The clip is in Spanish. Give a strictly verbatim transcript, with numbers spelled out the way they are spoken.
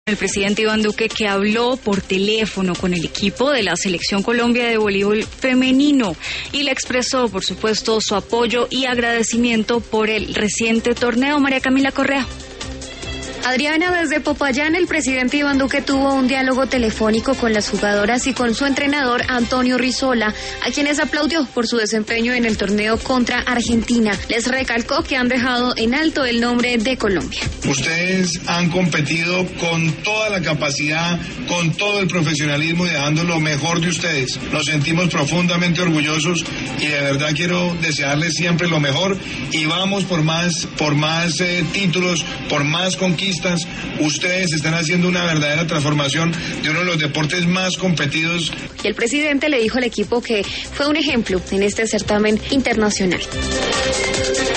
El presidente Iván Duque, que habló por teléfono con el equipo de la Selección Colombia de voleibol femenino y le expresó, por supuesto, su apoyo y agradecimiento por el reciente torneo. María Camila Correa. Adriana, desde Popayán, el presidente Iván Duque tuvo un diálogo telefónico con las jugadoras y con su entrenador Antonio Rizola, a quienes aplaudió por su desempeño en el torneo contra Argentina. Les recalcó que han dejado en alto el nombre de Colombia. Ustedes han competido con toda la capacidad, con todo el profesionalismo y dejando lo mejor de ustedes. Nos sentimos profundamente orgullosos y de verdad quiero desearles siempre lo mejor y vamos por más, por más eh, títulos, por más conquistas. Ustedes están haciendo una verdadera transformación de uno de los deportes más competidos. Y el presidente le dijo al equipo que fue un ejemplo en este certamen internacional.